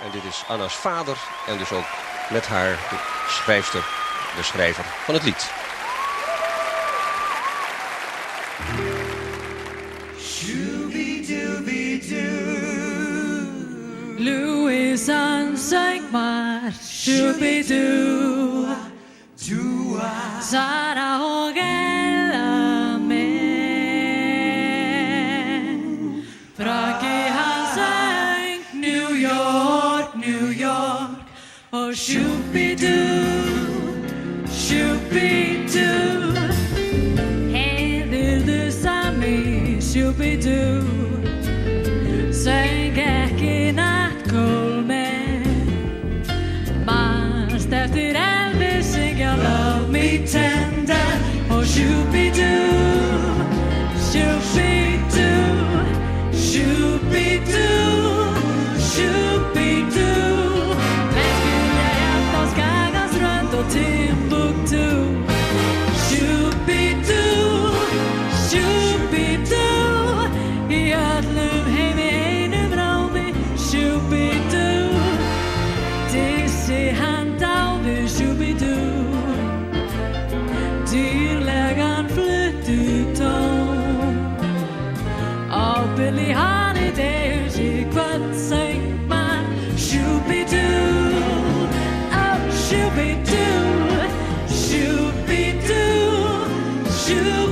En dit is Anna's vader en dus ook met haar de schrijfster, de schrijver van het lied. Louis on Saint-Mar, shooby-doo, Sarah Hogella man. Frankie han sang New York, New York, oh shooby-doo, shooby-doo. Hey, du Sammy, shooby-doo, sang ekki nattgólmen. Manst eftir Elvis syngja Love Me Tender, oh shooby-doo, shooby-doo, shooby-doo, shooby-doo. Läskiga hjärtan skaggas runt och Timbuktu. Shooby-doo, shooby-doo. I öllum heimi einum ráði, shooby-doo. Dissi hann dáði, shooby-doo. Dýrlegan fluttutón. Á Billie Holiday í kvöld söng man shooby-doo, oh shooby-doo, shooby-doo, shooby-doo.